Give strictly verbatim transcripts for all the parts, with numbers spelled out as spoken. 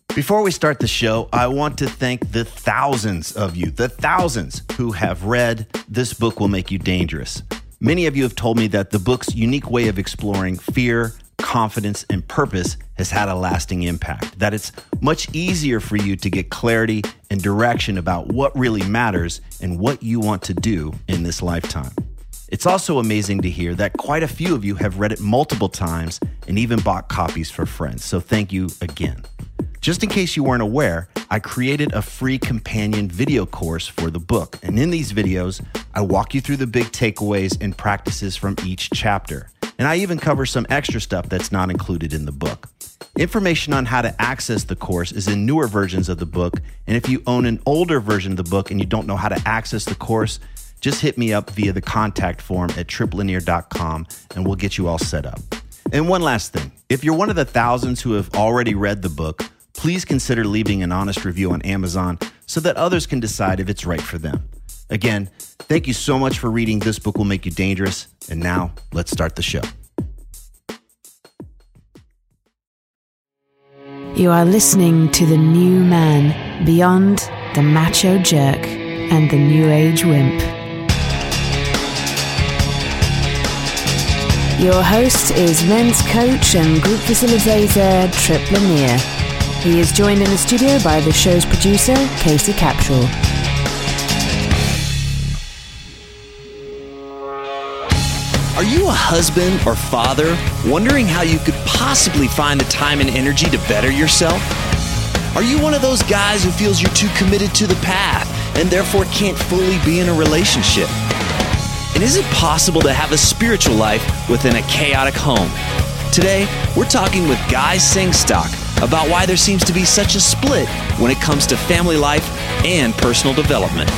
Before we start the show, I want to thank the thousands of you, the thousands who have read This Book Will Make You Dangerous. Many of you have told me that the book's unique way of exploring fear, confidence, and purpose has had a lasting impact, that it's much easier for you to get clarity and direction about what really matters and what you want to do in this lifetime. It's also amazing to hear that quite a few of you have read it multiple times and even bought copies for friends, so thank you again. Just in case you weren't aware, I created a free companion video course for the book. And in these videos, I walk you through the big takeaways and practices from each chapter. And I even cover some extra stuff that's not included in the book. Information on how to access the course is in newer versions of the book. And if you own an older version of the book and you don't know how to access the course, just hit me up via the contact form at trip lanier dot com and we'll get you all set up. And one last thing, if you're one of the thousands who have already read the book, please consider leaving an honest review on Amazon so that others can decide if it's right for them. Again, thank you so much for reading This Book Will Make You Dangerous. And now, let's start the show. You are listening to The New Man, Beyond the Macho Jerk and the New Age Wimp. Your host is men's coach and group facilitator, Trip Lanier. He is joined in the studio by the show's producer, Casey Capshaw. Are you a husband or father wondering how you could possibly find the time and energy to better yourself? Are you one of those guys who feels you're too committed to the path and therefore can't fully be in a relationship? And is it possible to have a spiritual life within a chaotic home? Today, we're talking with Guy Sengstock about why there seems to be such a split when it comes to family life and personal development.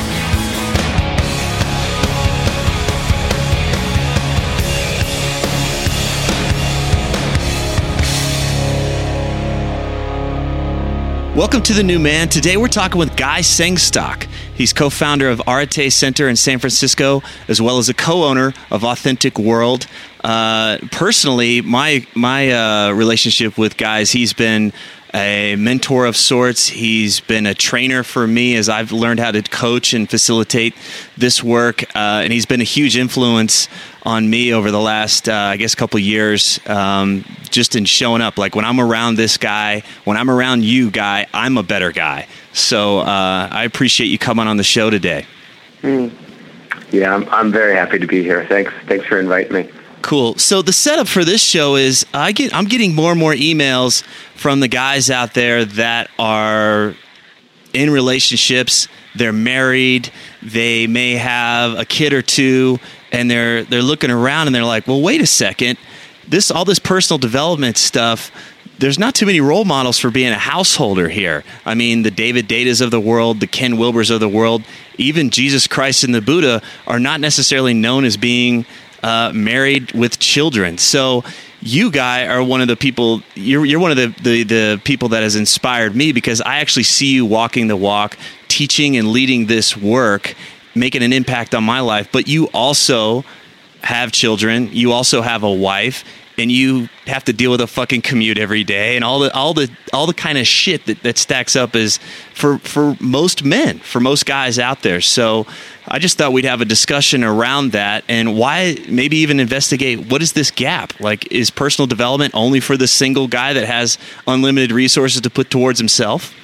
Welcome to The New Man. Today we're talking with Guy Sengstock. He's co-founder of Arete Center in San Francisco, as well as a co-owner of Authentic World. Uh, personally, my my uh, relationship with Guy, he's been a mentor of sorts. He's been a trainer for me as I've learned how to coach and facilitate this work. Uh, and he's been a huge influence on me over the last, uh, I guess, couple years, um, just in showing up. Like when I'm around this guy, when I'm around you, Guy, I'm a better guy. So uh, I appreciate you coming on the show today. Mm. Yeah, I'm, I'm very happy to be here. Thanks, thanks for inviting me. Cool. So the setup for this show is I get I'm getting more and more emails from the guys out there that are in relationships. They're married. They may have a kid or two, and they're they're looking around and they're like, "Well, wait a second. This all this personal development stuff. There's not too many role models for being a householder here. I mean, the David Dedas of the world, the Ken Wilbers of the world, even Jesus Christ and the Buddha are not necessarily known as being Uh, married with children." So you, Guy, are one of the people, you're, you're one of the, the, the people that has inspired me because I actually see you walking the walk, teaching and leading this work, making an impact on my life. But you also have children. You also have a wife. And you have to deal with a fucking commute every day and all the all the all the kind of shit that, that stacks up is for for most men, for most guys out there. So I just thought we'd have a discussion around that and why maybe even investigate what is this gap? Like, is personal development only for the single guy that has unlimited resources to put towards himself?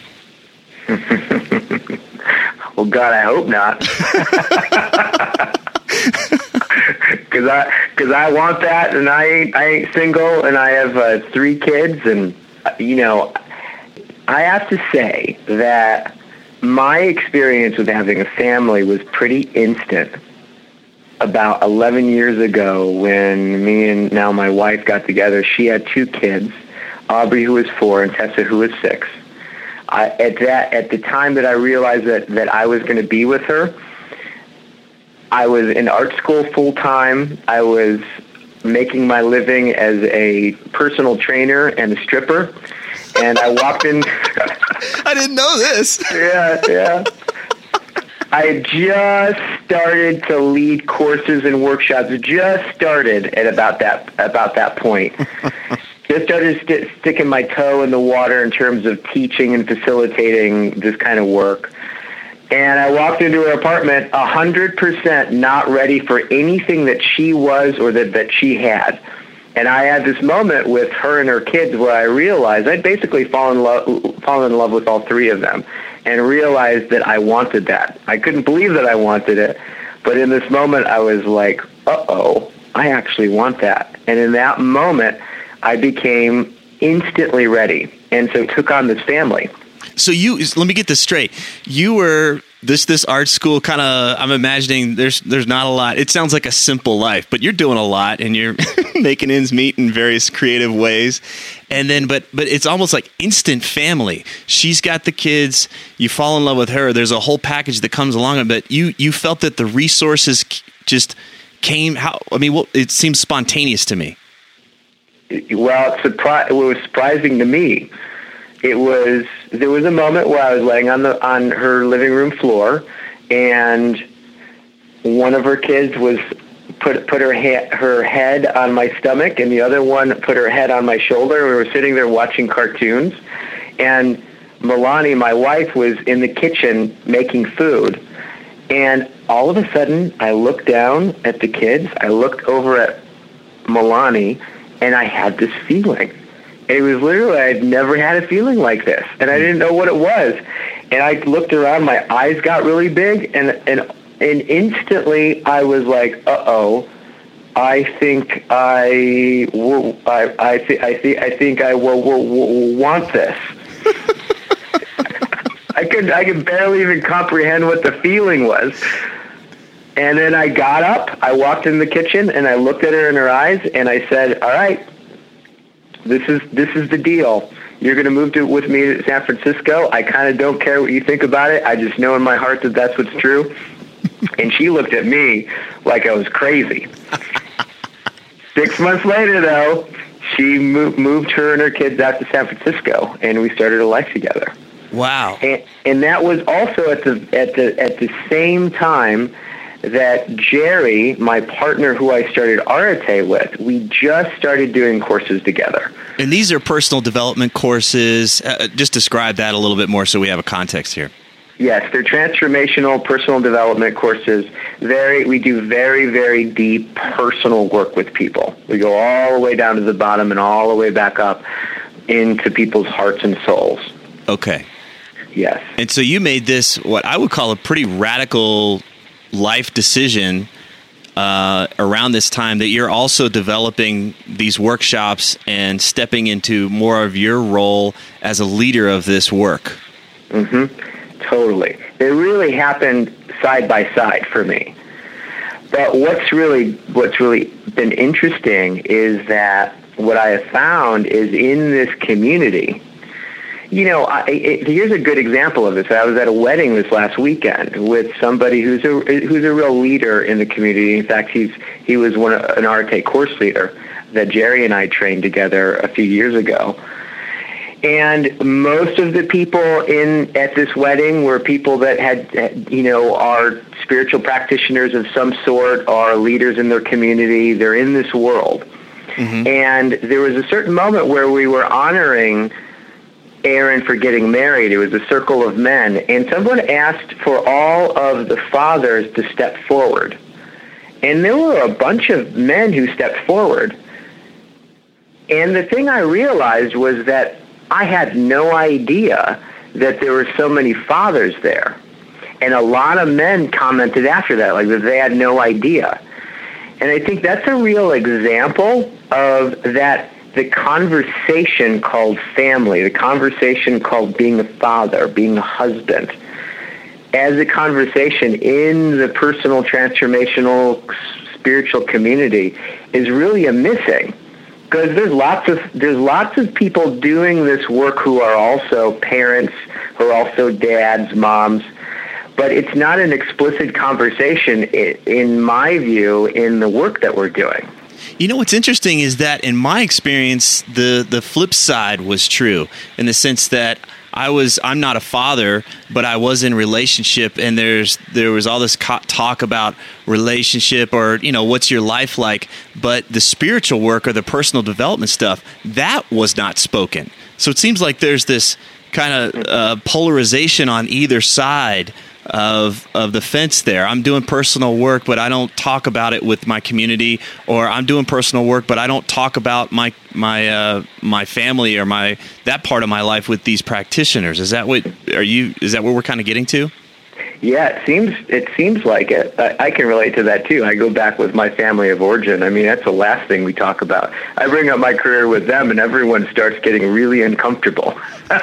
Well, God, I hope not. Because I, cause I want that, and I ain't, I ain't single, and I have uh, three kids, and, uh, you know, I have to say that my experience with having a family was pretty instant about eleven years ago when me and now my wife got together. She had two kids, Aubrey, who was four, and Tessa, who was six. I, at that, at the time that I realized that, that I was going to be with her, I was in art school full time. I was making my living as a personal trainer and a stripper. And I walked in. I didn't know this. Yeah, yeah. I had just started to lead courses and workshops. Just started at about that about that point. just started st- sticking my toe in the water in terms of teaching and facilitating this kind of work. And I walked into her apartment one hundred percent not ready for anything that she was or that, that she had. And I had this moment with her and her kids where I realized I'd basically fallen in love, fallen in love with all three of them and realized that I wanted that. I couldn't believe that I wanted it. But in this moment, I was like, uh-oh, I actually want that. And in that moment, I became instantly ready, and so took on this family. So you, let me get this straight. You were this this art school kind of, I'm imagining there's there's not a lot. It sounds like a simple life, but you're doing a lot and you're making ends meet in various creative ways. And then, but but it's almost like instant family. She's got the kids. You fall in love with her. There's a whole package that comes along. But you you felt that the resources just came. How? I mean, well, it seems spontaneous to me. Well, it, surpri- it was surprising to me. It was there was a moment where I was laying on the on her living room floor, and one of her kids was put put her ha- her head on my stomach, and the other one put her head on my shoulder. We were sitting there watching cartoons, and Milani, my wife, was in the kitchen making food. And all of a sudden, I looked down at the kids. I looked over at Milani, and I had this feeling. It was literally, I'd never had a feeling like this, and I didn't know what it was. And I looked around, my eyes got really big, and and, and instantly I was like, uh-oh, I think I, will, I, I, th- I, th- I think I will, will, will want this. I could I could barely even comprehend what the feeling was. And then I got up, I walked in the kitchen, and I looked at her in her eyes, and I said, all right, This is this is the deal. You're going to move to with me to San Francisco. I kind of don't care what you think about it. I just know in my heart that that's what's true. And she looked at me like I was crazy. Six months later, though, she moved, moved her and her kids out to San Francisco, and we started a life together. Wow! And, and that was also at the at the at the same time that Jerry, my partner who I started Arete with, we just started doing courses together. And these are personal development courses. Uh, just describe that a little bit more so we have a context here. Yes, they're transformational personal development courses. Very, we do very, very deep personal work with people. We go all the way down to the bottom and all the way back up into people's hearts and souls. Okay. Yes. And so you made this, what I would call a pretty radical life decision uh, around this time, that you're also developing these workshops and stepping into more of your role as a leader of this work. Mm-hmm. Totally. It really happened side by side for me. But what's really what's really been interesting is that what I have found is in this community. You know, I, it, here's a good example of this. I was at a wedding this last weekend with somebody who's a who's a real leader in the community. In fact, he's he was one an Arete course leader that Jerry and I trained together a few years ago. And most of the people in at this wedding were people that had, you know, are spiritual practitioners of some sort, are leaders in their community. They're in this world. Mm-hmm. And there was a certain moment where we were honoring Aaron for getting married. It was a circle of men, and someone asked for all of the fathers to step forward. And there were a bunch of men who stepped forward. And the thing I realized was that I had no idea that there were so many fathers there. And a lot of men commented after that, like that they had no idea. And I think that's a real example of that, the conversation called family, the conversation called being a father, being a husband, as a conversation in the personal, transformational, spiritual community is really a missing. Because there's lots of there's lots of people doing this work who are also parents, who are also dads, moms, but it's not an explicit conversation, in my view, in the work that we're doing. You know, what's interesting is that in my experience, the, the flip side was true in the sense that I was, I'm not a father, but I was in relationship, and there's, there was all this co- talk about relationship or, you know, what's your life like? But the spiritual work or the personal development stuff, that was not spoken. So it seems like there's this kind of uh, polarization on either side of of the fence there. I'm doing personal work, but I don't talk about it with my community, or I'm doing personal work, but I don't talk about my my uh, my family or my that part of my life with these practitioners. Is that what are you? Is that what we're kind of getting to? Yeah, it seems it seems like it. I, I can relate to that too. I go back with my family of origin. I mean, that's the last thing we talk about. I bring up my career with them, and everyone starts getting really uncomfortable.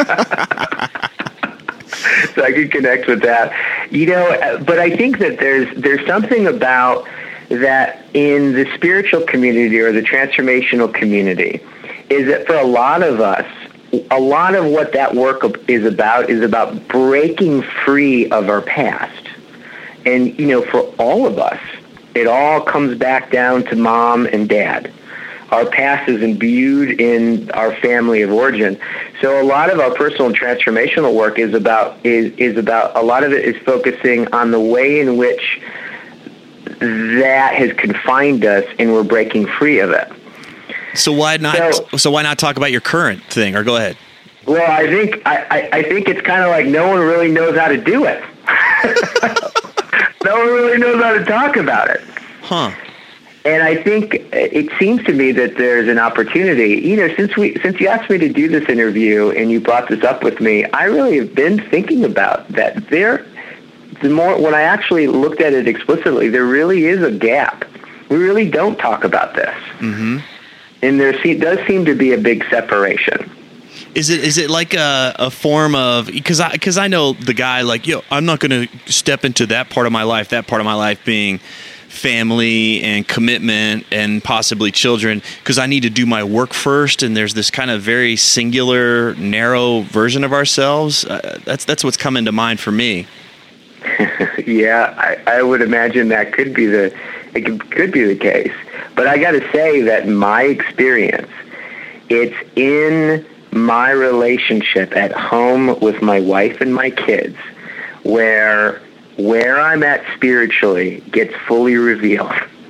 So I can connect with that, you know. But I think that there's there's something about that in the spiritual community or the transformational community, is that for a lot of us, a lot of what that work is about is about breaking free of our past. And, you know, for all of us, it all comes back down to mom and dad. Our past is imbued in our family of origin. So a lot of our personal and transformational work is about, is, is about, a lot of it is focusing on the way in which that has confined us and we're breaking free of it. So why not? So, so why not talk about your current thing? Or go ahead. Well, I think I, I, I think it's kind of like no one really knows how to do it. No one really knows how to talk about it. Huh. And I think it seems to me that there's an opportunity. You know, since we since you asked me to do this interview and you brought this up with me, I really have been thinking about that. There, the more when I actually looked at it explicitly, there really is a gap. We really don't talk about this. Mm-hmm. And there se- does seem to be a big separation. Is it is it like a, a form of, because I because I know the guy like, yo, I'm not going to step into that part of my life, that part of my life being family and commitment and possibly children, because I need to do my work first. And there's this kind of very singular, narrow version of ourselves. Uh, that's that's what's coming to mind for me. Yeah, I, I would imagine that could be the it could, could be the case. But I got to say that in my experience, it's in my relationship at home with my wife and my kids where where I'm at spiritually gets fully revealed.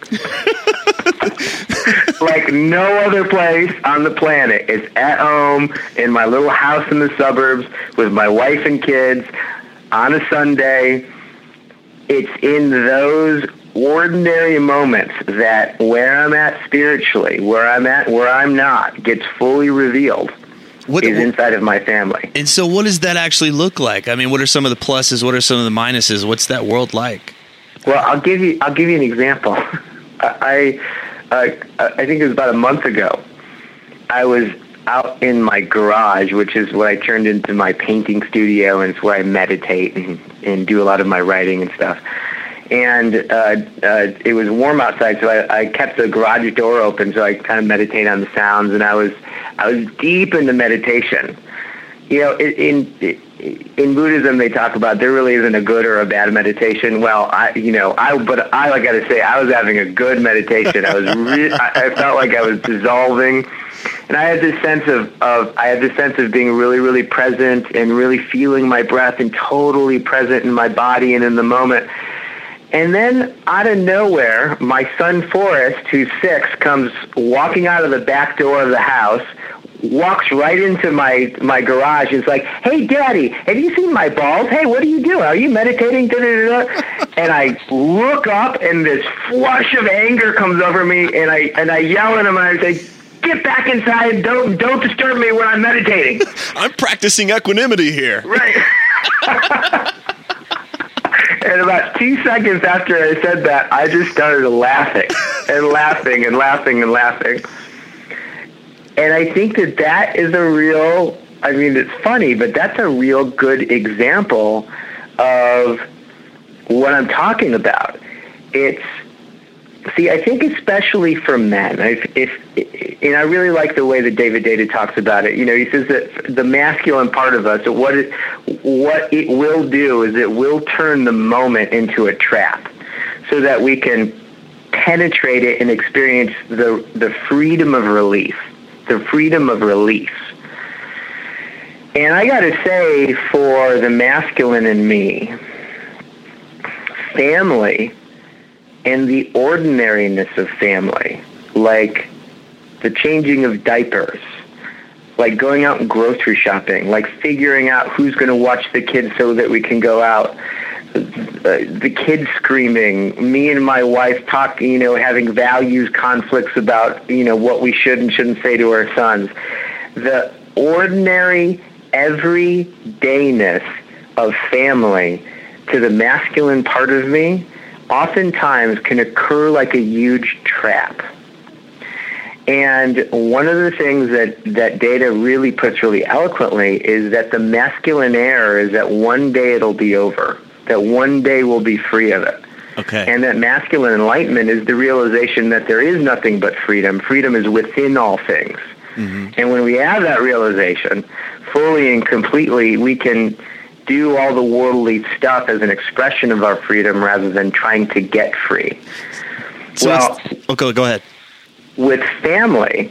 Like no other place on the planet. It's at home in my little house in the suburbs with my wife and kids on a Sunday. It's in those ordinary moments that where I'm at spiritually, where I'm at, where I'm not, gets fully revealed. What is inside of my family. And so what does that actually look like? I mean, what are some of the pluses? What are some of the minuses? What's that world like? Well, I'll give you I'll give you an example. I uh, I think it was about a month ago. I was out in my garage, which is what I turned into my painting studio, and it's where I meditate and, and do a lot of my writing and stuff. And uh, uh, it was warm outside, so I, I kept the garage door open so I could kind of meditate on the sounds. And I was I was deep into meditation. You know, in, in in Buddhism, they talk about there really isn't a good or a bad meditation. Well, I you know I but I, I got to say I was having a good meditation. I was re- I, I felt like I was dissolving, and I had this sense of, of I had this sense of being really really present and really feeling my breath and totally present in my body and in the moment. And then out of nowhere, my son Forrest, who's six, comes walking out of the back door of the house, walks right into my, my garage and is like, "Hey, Daddy, have you seen my balls? Hey, what are you doing? Are you meditating?" Da-da-da-da. And I look up, and this flush of anger comes over me, and I and I yell at him, and I say, "Get back inside! Don't don't disturb me when I'm meditating." I'm practicing equanimity here. Right. And about two seconds after I said that, I just started laughing and laughing and laughing and laughing. And I think that that is a real, I mean, it's funny, but that's a real good example of what I'm talking about. It's, see, I think especially for men, if, if and I really like the way that David Deida talks about it. You know, he says that the masculine part of us, what it, what it will do is it will turn the moment into a trap so that we can penetrate it and experience the the freedom of relief, the freedom of release. And I got to say, for the masculine in me, family and the ordinariness of family, like the changing of diapers, like going out and grocery shopping, like figuring out who's going to watch the kids so that we can go out, the kids screaming, me and my wife talking, you know, having values conflicts about, you know, what we should and shouldn't say to our sons. The ordinary everydayness of family to the masculine part of me oftentimes can occur like a huge trap. And one of the things that, that data really puts really eloquently is that the masculine error is that one day it'll be over, that one day we'll be free of it. Okay. And that masculine enlightenment is the realization that there is nothing but freedom. Freedom is within all things. Mm-hmm. And when we have that realization fully and completely, we can do all the worldly stuff as an expression of our freedom rather than trying to get free. So well, okay, go ahead. With family,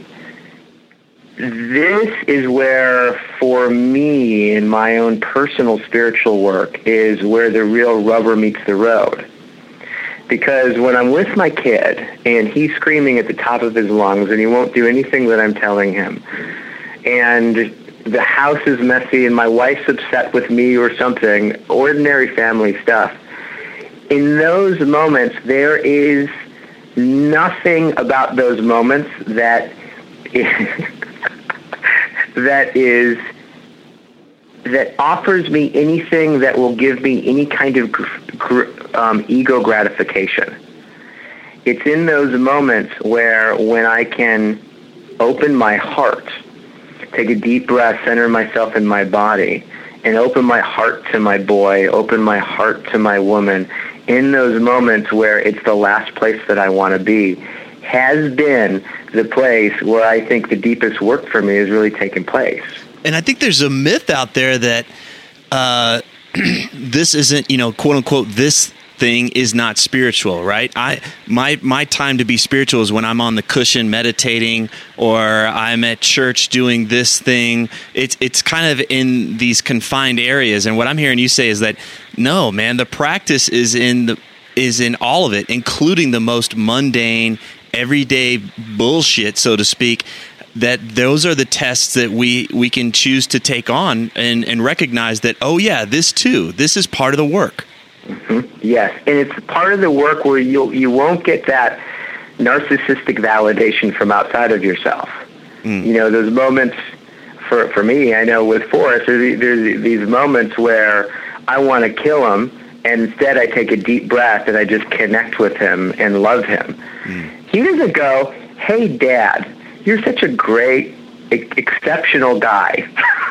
this is where, for me, in my own personal spiritual work, is where the real rubber meets the road. Because when I'm with my kid and he's screaming at the top of his lungs and he won't do anything that I'm telling him, and the house is messy and my wife's upset with me or something, ordinary family stuff, in those moments there is nothing about those moments that that is that offers me anything that will give me any kind of um, ego gratification. It's in those moments where when I can open my heart, take a deep breath, center myself in my body, and open my heart to my boy, open my heart to my woman, in those moments where it's the last place that I want to be, has been the place where I think the deepest work for me has really taken place. And I think there's a myth out there that uh, this isn't, you know, quote unquote, this thing is not spiritual, right? I my my time to be spiritual is when I'm on the cushion meditating, or I'm at church doing this thing. It's it's kind of in these confined areas. And what I'm hearing you say is that no, man, the practice is in the is in all of it, including the most mundane, everyday bullshit, so to speak. That those are the tests that we, we can choose to take on and, and recognize that, oh yeah, this too, this is part of the work. Mm-hmm. Yes, and it's part of the work where you you won't get that narcissistic validation from outside of yourself. Mm. You know, those moments, for for me, I know with Forrest, there's, there's these moments where I want to kill him, and instead I take a deep breath and I just connect with him and love him. Mm. He doesn't go, hey, Dad, you're such a great, exceptional guy.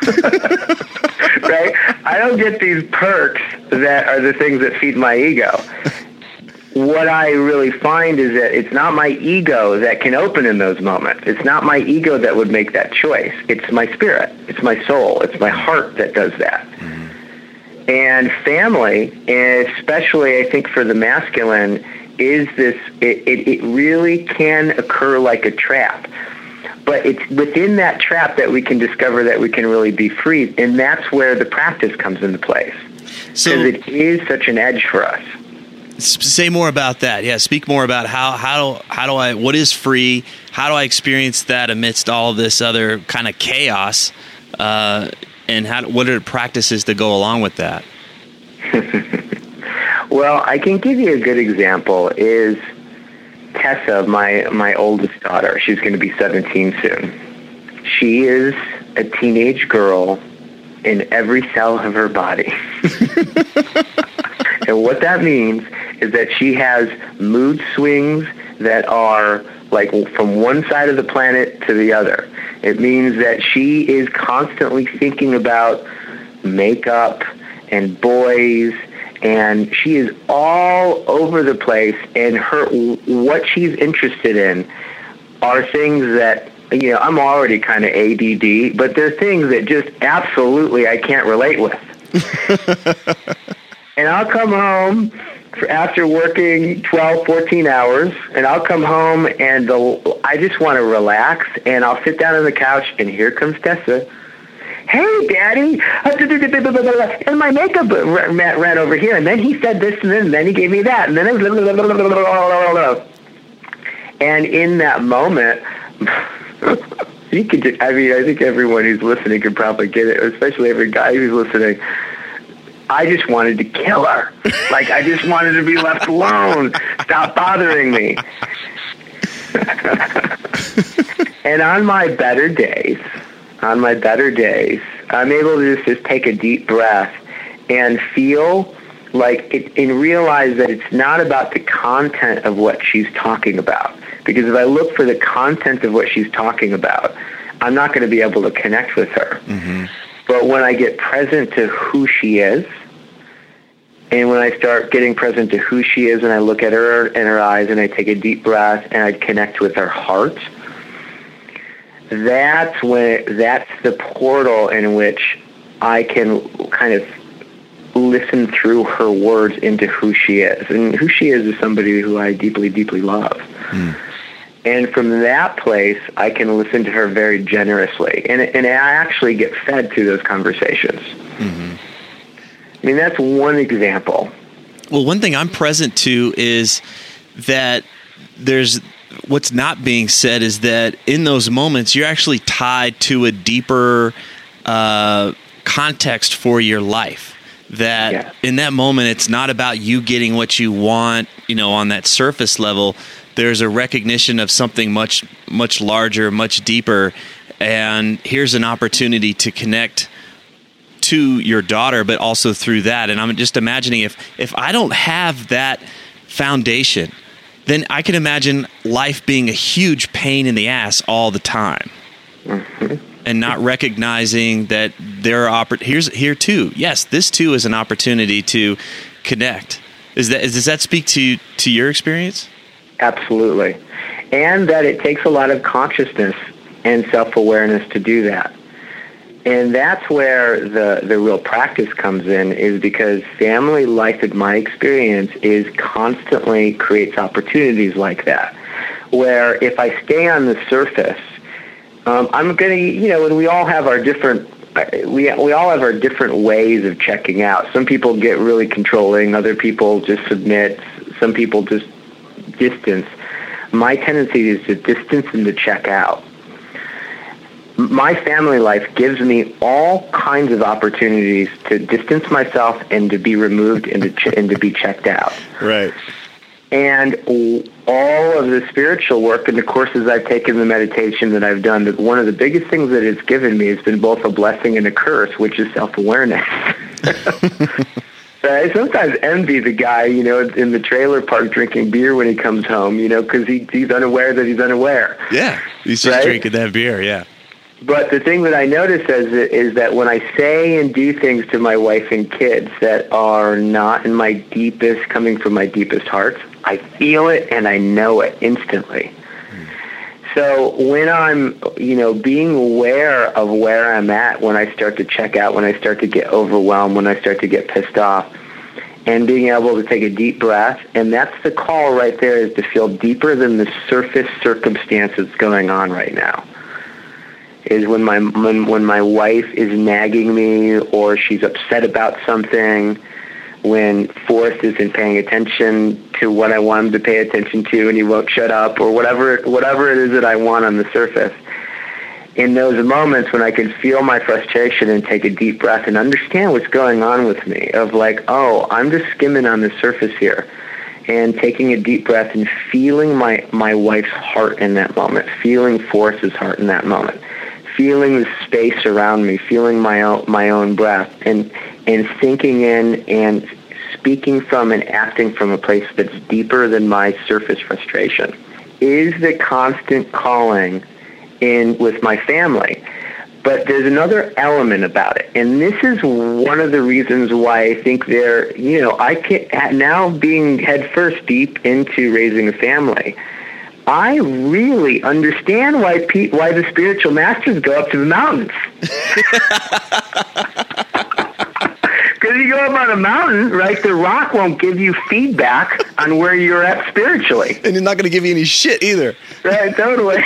Right? I don't get these perks that are the things that feed my ego. What I really find is that it's not my ego that can open in those moments. It's not my ego that would make that choice. It's my spirit. It's my soul. It's my heart that does that. Mm-hmm. And family, and especially I think for the masculine, is this, it, it, it really can occur like a trap. But it's within that trap that we can discover that we can really be free, and that's where the practice comes into place. So because it is such an edge for us. Say more about that. Yeah, speak more about how how how do I what is free? How do I experience that amidst all this other kind of chaos? Uh, and how what are the practices to go along with that? Well, I can give you a good example. Is Tessa, my, my oldest daughter. She's going to be seventeen soon. She is a teenage girl in every cell of her body. And what that means is that she has mood swings that are like from one side of the planet to the other. It means that she is constantly thinking about makeup and boys, and she is all over the place, and her what she's interested in are things that, you know, I'm already kind of A D D, but they're things that just absolutely I can't relate with. And I'll come home after working twelve, fourteen hours, and I'll come home and the, I just want to relax, and I'll sit down on the couch, and here comes Tessa. Hey, Daddy, and my makeup ran, ran over here, and then he said this, and then, and then he gave me that, and then it was, and in that moment, you could just, I mean, I think everyone who's listening could probably get it, especially every guy who's listening. I just wanted to kill her. Like, I just wanted to be left alone. Stop bothering me. And on my better days, on my better days, I'm able to just, just take a deep breath and feel like it, and realize that it's not about the content of what she's talking about. Because if I look for the content of what she's talking about, I'm not going to be able to connect with her. Mm-hmm. But when I get present to who she is, and when I start getting present to who she is, and I look at her in her eyes, and I take a deep breath, and I connect with her heart, that's when that's the portal in which I can kind of listen through her words into who she is. And who she is is somebody who I deeply, deeply love. Mm. And from that place, I can listen to her very generously. And, and I actually get fed through those conversations. Mm-hmm. I mean, that's one example. Well, one thing I'm present to is that there's what's not being said is that in those moments, you're actually tied to a deeper uh, context for your life. That yeah. in that moment, it's not about you getting what you want, you know, on that surface level. There's a recognition of something much, much larger, much deeper. And here's an opportunity to connect to your daughter, but also through that. And I'm just imagining if, if I don't have that foundation, then I can imagine life being a huge pain in the ass all the time. Mm-hmm. And not recognizing that there are oppor- here's here too. Yes, this too is an opportunity to connect. Is that is, does that speak to to your experience? Absolutely, and that it takes a lot of consciousness and self-awareness to do that. And that's where the the real practice comes in, is because family life, in my experience, is constantly creates opportunities like that, where if I stay on the surface, Um, I'm going to, you know, and we all have our different, we we all have our different ways of checking out. Some people get really controlling. Other people just submit. Some people just distance. My tendency is to distance and to check out. My family life gives me all kinds of opportunities to distance myself and to be removed and to, ch- and to be checked out. Right. And all of the spiritual work and the courses I've taken, the meditation that I've done, that one of the biggest things that it's given me has been both a blessing and a curse, which is self-awareness. I sometimes envy the guy, you know, in the trailer park drinking beer when he comes home, you know, because he, he's unaware that he's unaware. Yeah, he's just right? drinking that beer, yeah. But the thing that I notice is, is that when I say and do things to my wife and kids that are not in my deepest, coming from my deepest heart, I feel it and I know it instantly. Mm. So when I'm, you know, being aware of where I'm at, when I start to check out, when I start to get overwhelmed, when I start to get pissed off, and being able to take a deep breath, and that's the call right there, is to feel deeper than the surface circumstance that's going on right now. Is when my when, when my wife is nagging me, or she's upset about something, when Forrest isn't paying attention to what I want him to pay attention to, and he won't shut up, or whatever whatever it is that I want on the surface. In those moments when I can feel my frustration and take a deep breath and understand what's going on with me, of like, oh, I'm just skimming on the surface here, and taking a deep breath and feeling my, my wife's heart in that moment, feeling Forrest's heart in that moment, feeling the space around me, feeling my own, my own breath, and and sinking in and speaking from and acting from a place that's deeper than my surface frustration is the constant calling in with my family. But there's another element about it, and this is one of the reasons why I think they're, you know, I can now being headfirst deep into raising a family, I really understand why pe- why the spiritual masters go up to the mountains. Because if you go up on a mountain, right, the rock won't give you feedback on where you're at spiritually. And it's not going to give you any shit either. Right, totally.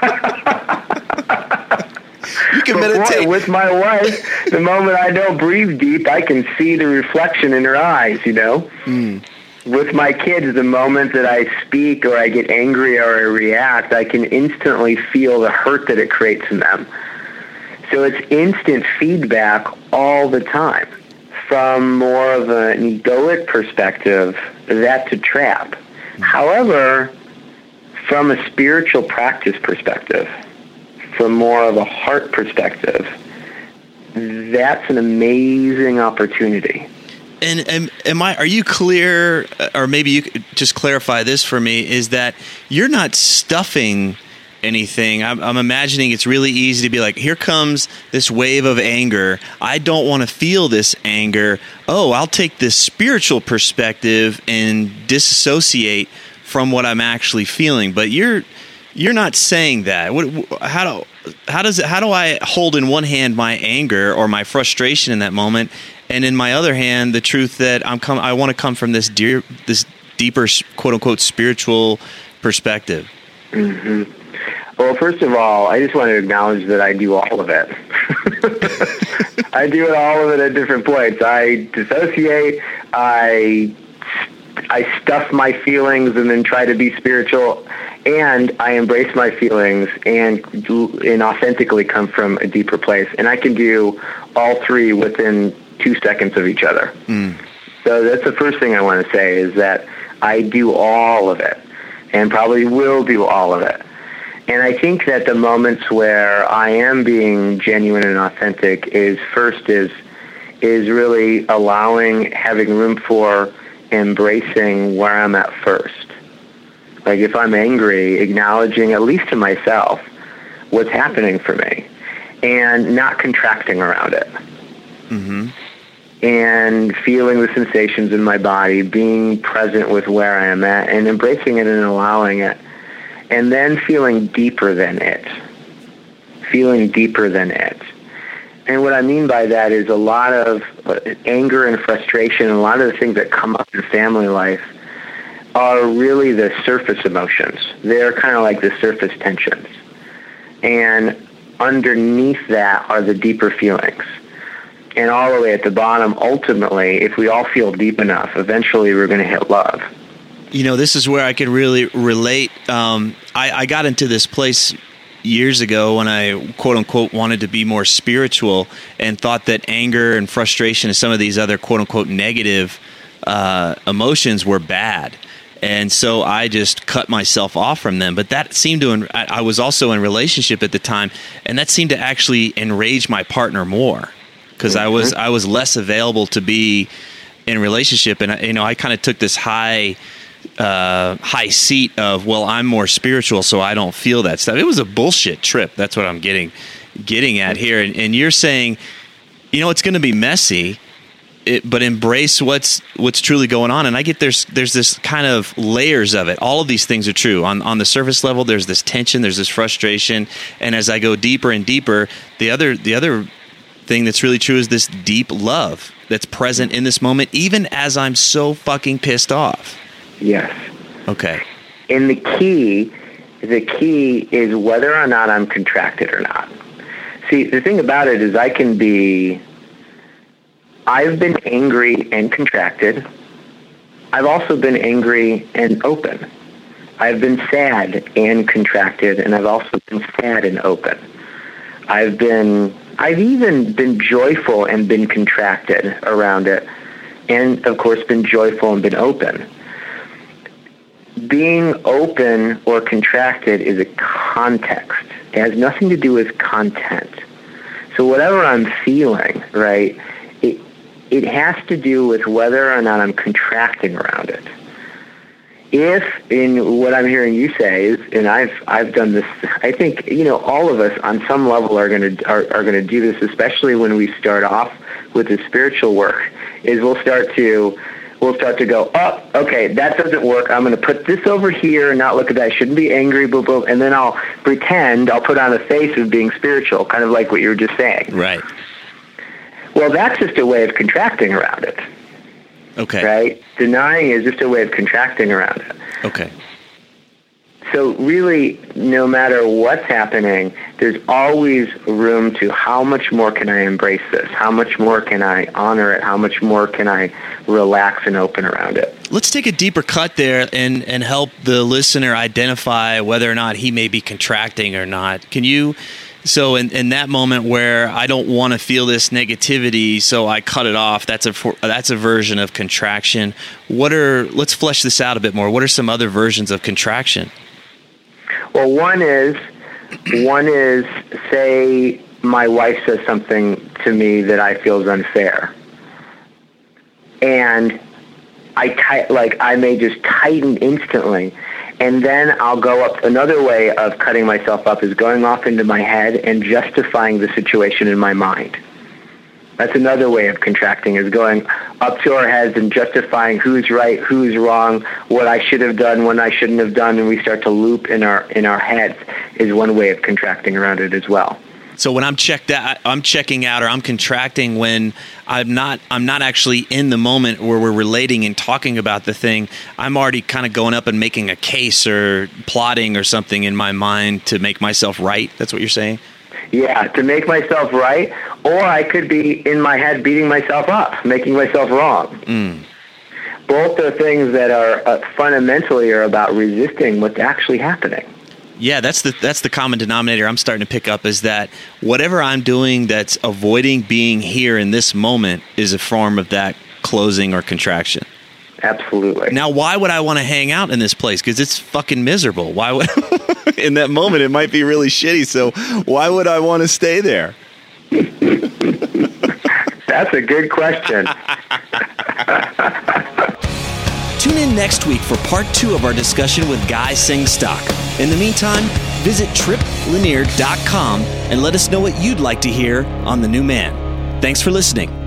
You can meditate. With my wife, the moment I don't breathe deep, I can see the reflection in her eyes, you know? Mm. With my kids, the moment that I speak or I get angry or I react, I can instantly feel the hurt that it creates in them. So it's instant feedback all the time. From more of an egoic perspective, that's a trap. Mm. However, from a spiritual practice perspective, from more of a heart perspective, that's an amazing opportunity. And, and am I? Are you clear, or maybe you could just clarify this for me? Is that you're not stuffing anything? I'm, I'm imagining it's really easy to be like, here comes this wave of anger. I don't want to feel this anger. Oh, I'll take this spiritual perspective and disassociate from what I'm actually feeling. But you're you're not saying that. What, how do how does it, how do I hold in one hand my anger or my frustration in that moment, and in my other hand the truth that I'm come I want to come from this dear this deeper quote unquote spiritual perspective? Mm-hmm. Well, first of all, I just want to acknowledge that I do all of it. I do it all of it at different points. I dissociate. I I stuff my feelings and then try to be spiritual, and I embrace my feelings and and authentically come from a deeper place. And I can do all three within two seconds of each other. Mm. So that's the first thing I want to say, is that I do all of it and probably will do all of it. And I think that the moments where I am being genuine and authentic is first is is really allowing, having room for embracing where I'm at first. Like if I'm angry, acknowledging, at least to myself, what's happening for me and not contracting around it. Mm-hmm. And feeling the sensations in my body, being present with where I am at and embracing it and allowing it. And then feeling deeper than it. Feeling deeper than it. And what I mean by that is a lot of anger and frustration, and a lot of the things that come up in family life are really the surface emotions. They're kind of like the surface tensions. And underneath that are the deeper feelings. And all the way at the bottom, ultimately, if we all feel deep enough, eventually we're going to hit love. You know, this is where I could really relate. Um, I, I got into this place years ago when I, quote unquote, wanted to be more spiritual and thought that anger and frustration and some of these other, quote unquote, negative uh, emotions were bad. And so I just cut myself off from them. But that seemed to, I was also in a relationship at the time, and that seemed to actually enrage my partner more, because mm-hmm. I was I was less available to be in a relationship. And, you know, I kind of took this high uh, high seat of, well, I'm more spiritual, so I don't feel that stuff. It was a bullshit trip. That's what I'm getting getting at here. And, and you're saying, you know, it's going to be messy, it, but embrace what's what's truly going on. And I get there's there's this kind of layers of it. All of these things are true. On on the surface level, there's this tension, there's this frustration, and as I go deeper and deeper, the other the other thing that's really true is this deep love that's present in this moment, even as I'm so fucking pissed off. Yes. Okay. And the key, the key is whether or not I'm contracted or not. See, the thing about it is I can be, I've been angry and contracted. I've also been angry and open. I've been sad and contracted, and I've also been sad and open. I've been, I've even been joyful and been contracted around it, and of course been joyful and been open. Being open or contracted is a context. It has nothing to do with content. So whatever I'm feeling, right, it it has to do with whether or not I'm contracting around it. If, in what I'm hearing you say is, and I've I've done this, I think, you know, all of us on some level are going to are, are going to do this, especially when we start off with the spiritual work, is we'll start to We'll start to go, oh, okay, that doesn't work. I'm going to put this over here and not look at that. I shouldn't be angry, blah, blah. And then I'll pretend, I'll put on a face of being spiritual, kind of like what you were just saying. Right. Well, that's just a way of contracting around it. Okay. Right? Denying is just a way of contracting around it. Okay. So really, no matter what's happening, there's always room to how much more can I embrace this? How much more can I honor it? How much more can I relax and open around it? Let's take a deeper cut there and, and help the listener identify whether or not he may be contracting or not. Can you... So in, in that moment where I don't want to feel this negativity, so I cut it off, that's a that's a version of contraction. What are let's flesh this out a bit more. What are some other versions of contraction? Well, one is one is say my wife says something to me that I feel is unfair, and I tight like I may just tighten instantly. And then I'll go up. Another way of cutting myself up is going off into my head and justifying the situation in my mind. That's another way of contracting, is going up to our heads and justifying who's right, who's wrong, what I should have done, what I shouldn't have done, and we start to loop in our in our heads is one way of contracting around it as well. So when I'm checked out, I'm checking out, or I'm contracting when I'm not. I'm not actually in the moment where we're relating and talking about the thing. I'm already kind of going up and making a case or plotting or something in my mind to make myself right. That's what you're saying? Yeah, to make myself right, or I could be in my head beating myself up, making myself wrong. Mm. Both are things that are uh, fundamentally are about resisting what's actually happening. Yeah, that's the that's the common denominator I'm starting to pick up, is that whatever I'm doing that's avoiding being here in this moment is a form of that closing or contraction. Absolutely. Now, why would I want to hang out in this place? Because it's fucking miserable. Why would in that moment it might be really shitty, so why would I want to stay there? That's a good question. Tune in next week for part two of our discussion with Guy Singstock. In the meantime, visit trip lanier dot com and let us know what you'd like to hear on The New Man. Thanks for listening.